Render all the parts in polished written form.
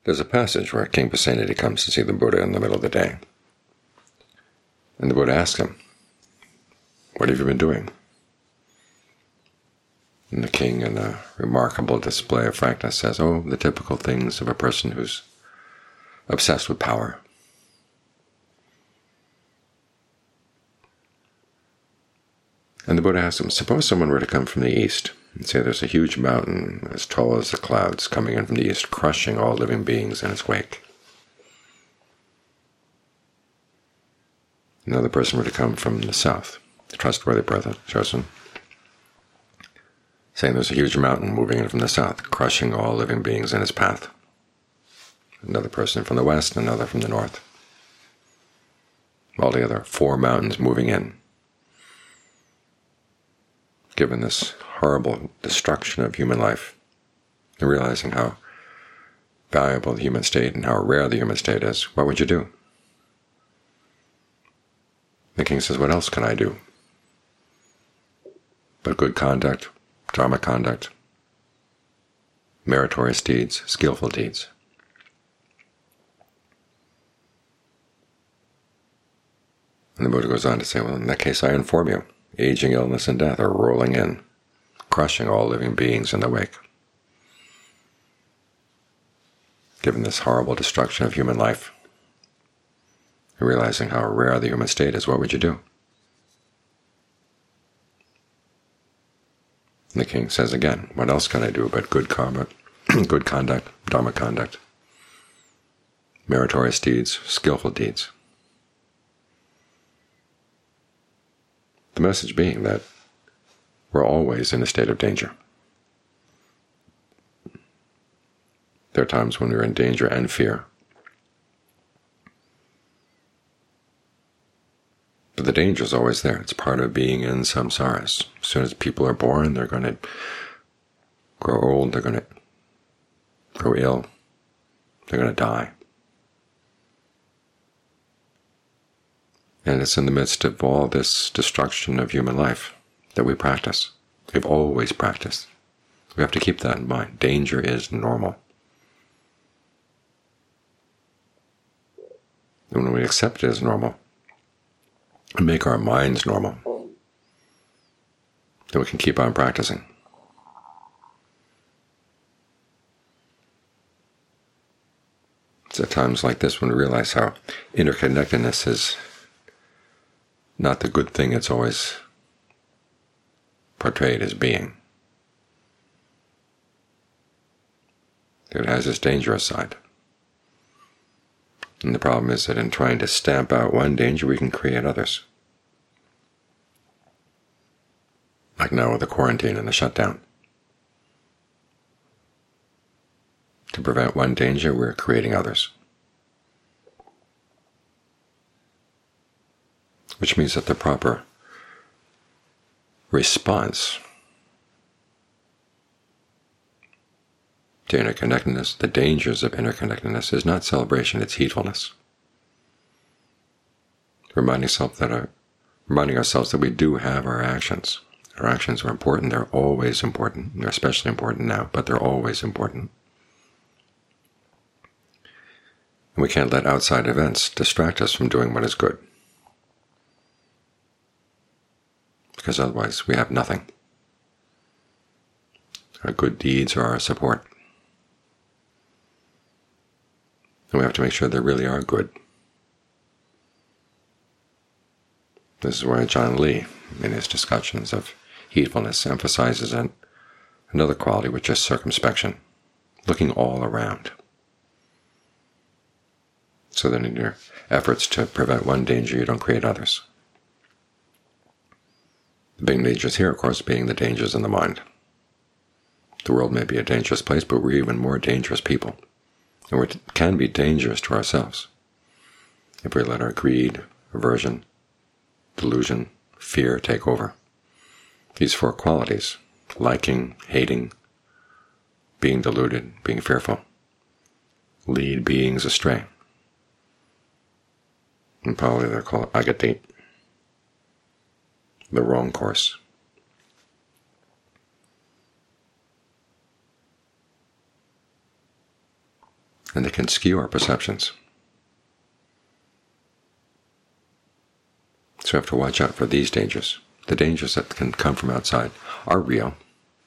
There's a passage where King Pasenadi comes to see the Buddha in the middle of the day. And the Buddha asks him, "What have you been doing?" And the king, in a remarkable display of frankness, says, "Oh, the typical things of a person who's obsessed with power." And the Buddha asks him, "Suppose someone were to come from the east and say there's a huge mountain as tall as the clouds coming in from the east, crushing all living beings in its wake. Another person were to come from the south, a trustworthy person, saying there's a huge mountain moving in from the south, crushing all living beings in its path. Another person from the west, another from the north. Altogether, 4 mountains moving in. Given this horrible destruction of human life, and realizing how valuable the human state and how rare the human state is, what would you do?" The king says, "What else can I do but good conduct, dharma conduct, meritorious deeds, skillful deeds?" And the Buddha goes on to say, "Well, in that case I inform you, aging, illness, and death are rolling in, crushing all living beings in their wake. Given this horrible destruction of human life, and realizing how rare the human state is, what would you do?" And the king says again, "What else can I do but good karma, good conduct, dharma conduct, meritorious deeds, skillful deeds?" The message being that we're always in a state of danger. There are times when we're in danger and fear. But the danger is always there. It's part of being in samsaras. As soon as people are born, they're going to grow old, they're going to grow ill, they're going to die. And it's in the midst of all this destruction of human life that we practice. We've always practiced. We have to keep that in mind. Danger is normal. And when we accept it as normal and make our minds normal, then we can keep on practicing. It's at times like this when we realize how interconnectedness is not the good thing it's always portrayed as being. It has its dangerous side. And the problem is that in trying to stamp out one danger, we can create others. Like now with the quarantine and the shutdown. To prevent one danger, we're creating others. Which means that the proper response to interconnectedness, the dangers of interconnectedness, is not celebration, it's heedfulness. Reminding ourselves that we do have our actions. Our actions are important, they're always important. They're especially important now, but they're always important. And we can't let outside events distract us from doing what is good, because otherwise we have nothing. Our good deeds are our support. And we have to make sure they really are good. This is where John Lee, in his discussions of heedfulness, emphasizes another quality, which is circumspection, looking all around. So that in your efforts to prevent one danger, you don't create others. The big dangers here, of course, being the dangers in the mind. The world may be a dangerous place, but we're even more dangerous people. And we can be dangerous to ourselves if we let our greed, aversion, delusion, fear take over. These 4 qualities, liking, hating, being deluded, being fearful, lead beings astray. In Pali they're called agati, the wrong course. and they can skew our perceptions. So we have to watch out for these dangers. The dangers that can come from outside are real.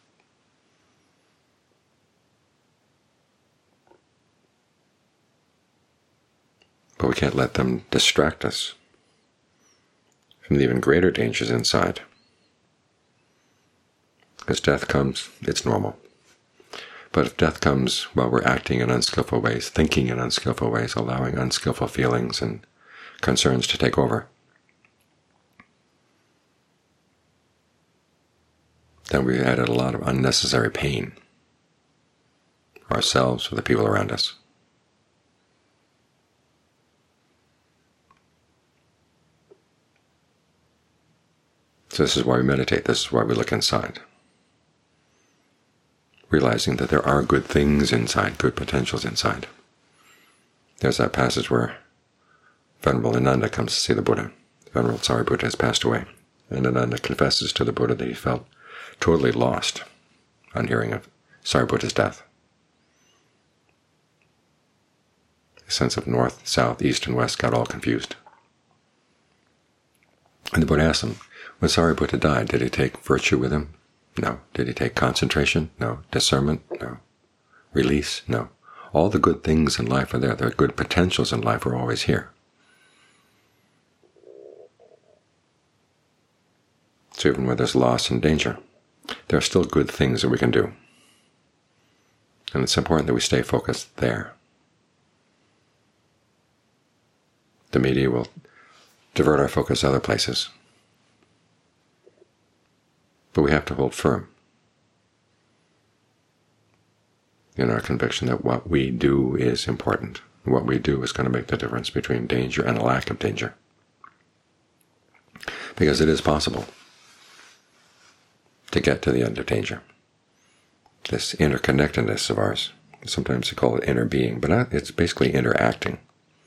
But we can't let them distract us from the even greater dangers inside. As death comes, it's normal. But if death comes while we're acting in unskillful ways, thinking in unskillful ways, allowing unskillful feelings and concerns to take over, then we've added a lot of unnecessary pain for ourselves, for the people around us. So this is why we meditate. This is why we look inside, realizing that there are good things inside, good potentials inside. There's that passage where Venerable Ananda comes to see the Buddha. Venerable Sariputta has passed away, and Ananda confesses to the Buddha that he felt totally lost on hearing of Sariputta's death. The sense of north, south, east, and west got all confused. And the Buddha asked him, when Sariputta died, did he take virtue with him? No. Did he take concentration? No. Discernment? No. Release? No. All the good things in life are there. The good potentials in life are always here. So even where there's loss and danger, there are still good things that we can do. And it's important that we stay focused there. The media will divert our focus other places. But we have to hold firm in our conviction that what we do is important. What we do is going to make the difference between danger and a lack of danger. Because it is possible to get to the end of danger. This interconnectedness of ours, sometimes they call it inner being, but it's basically interacting.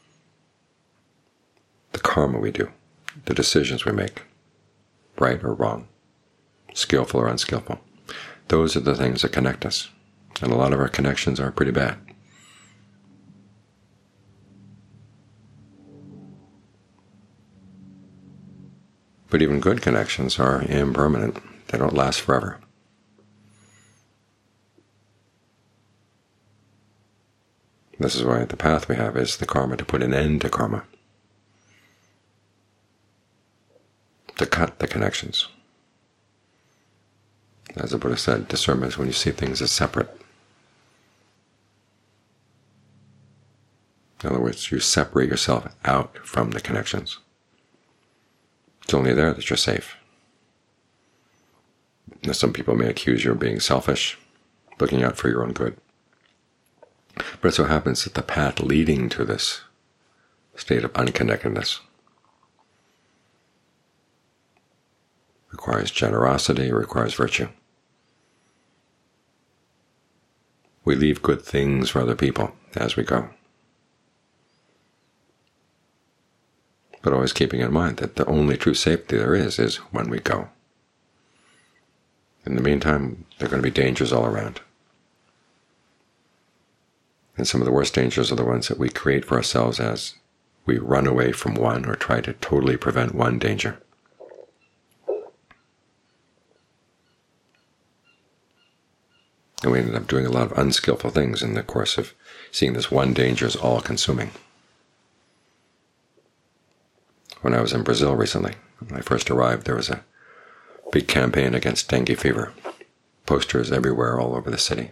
The karma we do, the decisions we make, right or wrong, skillful or unskillful, those are the things that connect us. And a lot of our connections are pretty bad. But even good connections are impermanent. They don't last forever. This is why the path we have is the karma to put an end to karma, to cut the connections. As the Buddha said, discernment is when you see things as separate. In other words, you separate yourself out from the connections. It's only there that you're safe. Now, some people may accuse you of being selfish, looking out for your own good. But it so happens that the path leading to this state of unconnectedness requires generosity, requires virtue. We leave good things for other people as we go. But always keeping in mind that the only true safety there is when we go. In the meantime, there are going to be dangers all around. And some of the worst dangers are the ones that we create for ourselves as we run away from one or try to totally prevent one danger. And we ended up doing a lot of unskillful things in the course of seeing this one danger as all-consuming. When I was in Brazil recently, when I first arrived, there was a big campaign against dengue fever. Posters everywhere all over the city.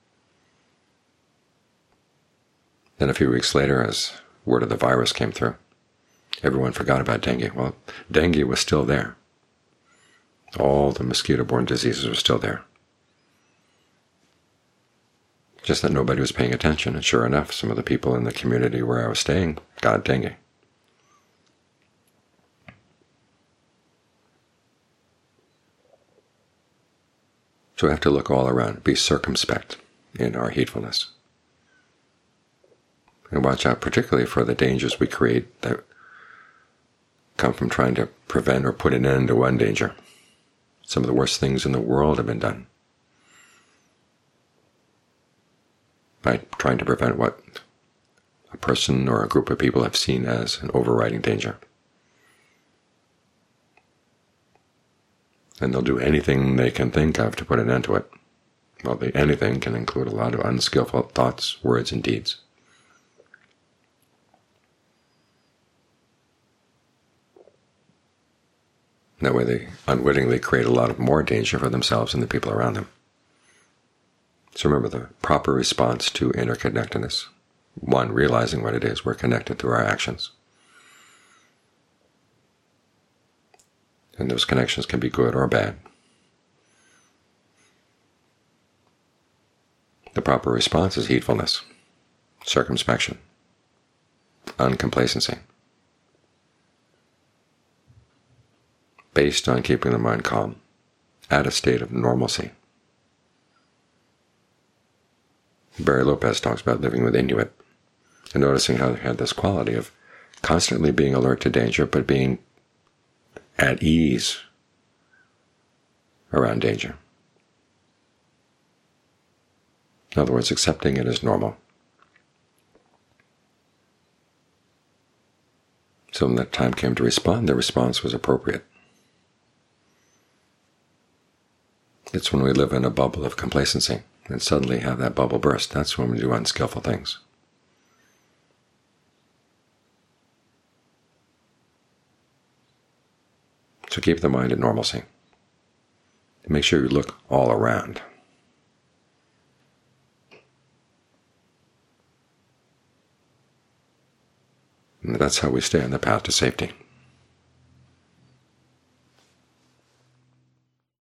Then a few weeks later, as word of the virus came through, everyone forgot about dengue. Well, dengue was still there. All the mosquito-borne diseases were still there. Just that nobody was paying attention, and sure enough, some of the people in the community where I was staying got dengue. So we have to look all around, be circumspect in our heedfulness. And watch out particularly for the dangers we create that come from trying to prevent or put an end to one danger. Some of the worst things in the world have been done by trying to prevent what a person or a group of people have seen as an overriding danger. And they'll do anything they can think of to put an end to it. Well, the anything can include a lot of unskillful thoughts, words, and deeds. That way they unwittingly create a lot of more danger for themselves and the people around them. So remember the proper response to interconnectedness. One, realizing what it is. We're connected through our actions. And those connections can be good or bad. The proper response is heedfulness, circumspection, uncomplacency, based on keeping the mind calm, at a state of normalcy. Barry Lopez talks about living with Inuit and noticing how they had this quality of constantly being alert to danger, but being at ease around danger. In other words, accepting it as normal. So when the time came to respond, the response was appropriate. It's when we live in a bubble of complacency and suddenly have that bubble burst. That's when we do unskillful things. So keep the mind in normalcy. Make sure you look all around. And that's how we stay on the path to safety.